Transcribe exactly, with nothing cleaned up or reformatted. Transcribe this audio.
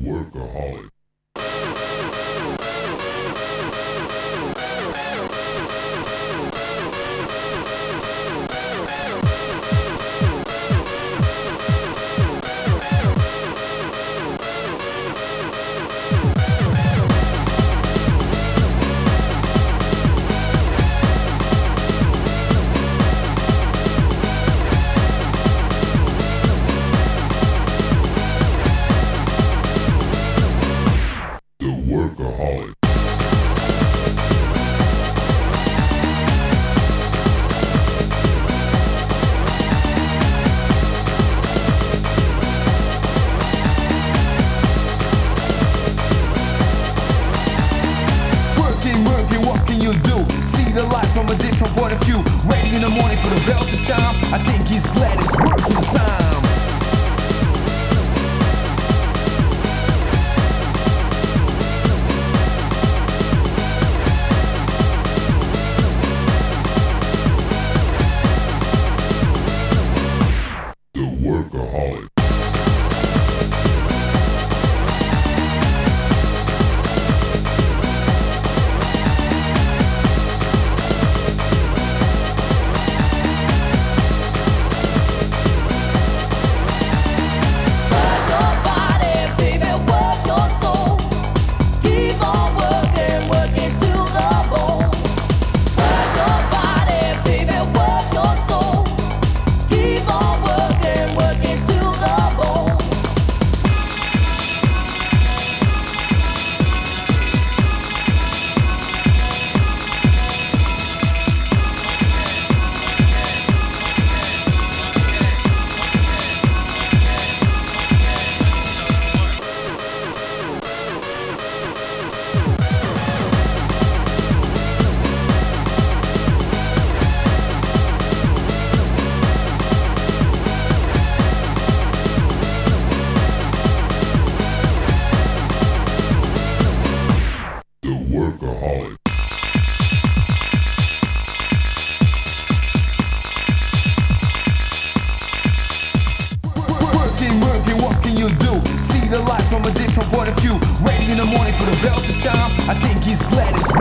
workaholic. Workaholic. Working, working, what can you do? See the life from a different point of view. Waiting in the morning for the bell to chime. I think he's glad it's working time. Workaholic. Workaholic. Working, working, what can you do? See the life from a different point of view. Waiting in the morning for the bell to chime. I think he's glad it's